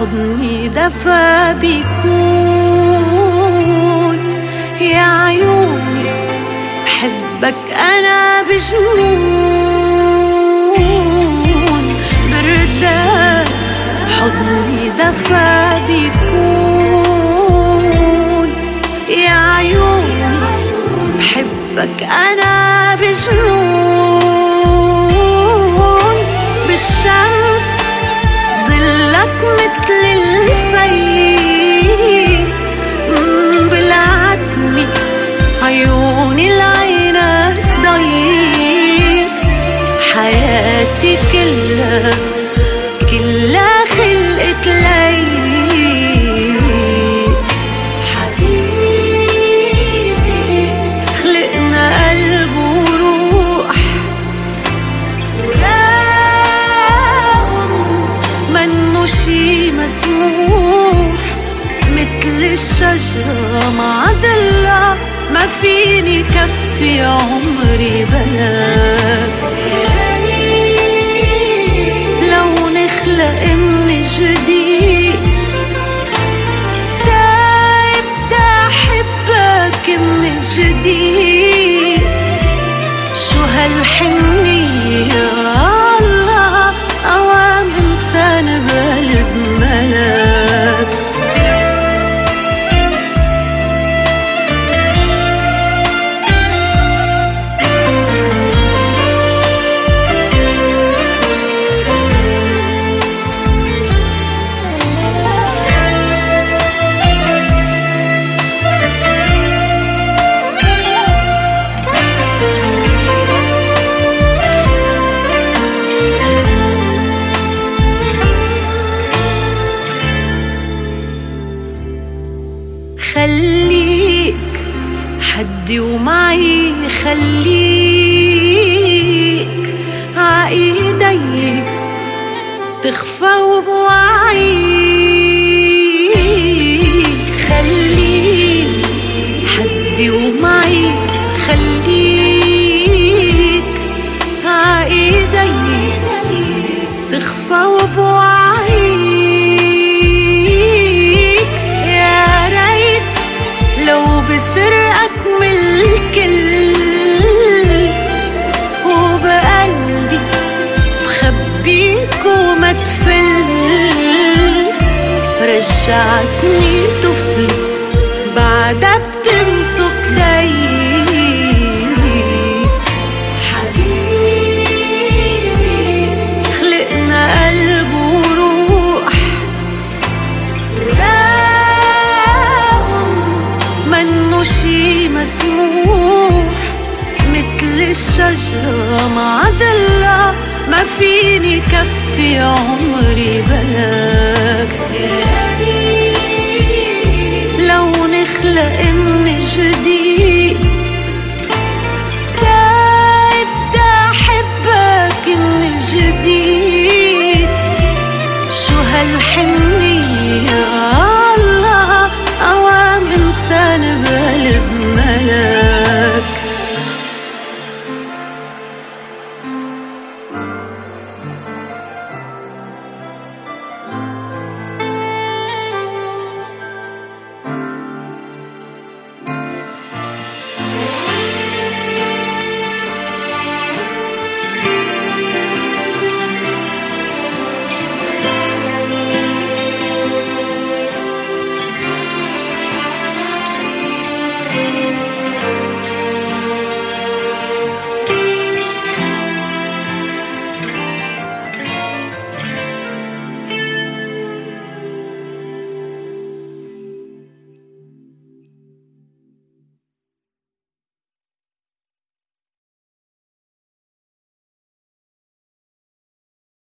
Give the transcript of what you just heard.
حضني دفا بيكون. يا عيوني بحبك أنا بجنون، بردان حضني دفا بيكون. يا عيوني بحبك أنا بجنون. بالشمس ضلك متل الفيل، بالعتمة عيوني العينك ضيق. حياتي كلها خلقت ليك. حبيبي خلقنا قلب وروح، فراق منه شي مسموح. مثل الشجرة مع ضلها ما فيني كفي عمري بلاك. لو نخلق من جديد ابدأ أحبك من جديد. شو هالحنية الله، أوام إنسان بقلب ملاك. خليك حدي ومعي، خليك عايدي تخفى وبوعيك. خليك حدي ومعي، خليك عايدي تخفى وبوعيك. يا ريت لو بسرقك من الكل، وبقلبي بخبيك وما تفل. رجعتني طفل بعدك تمسك دايق. حبيبي خلقنا قلب وروح، فراق منه شي مسموح. مثل الشجرة مع ضلها ما فيني كفي عمري بلاك. لو نخلق من جديد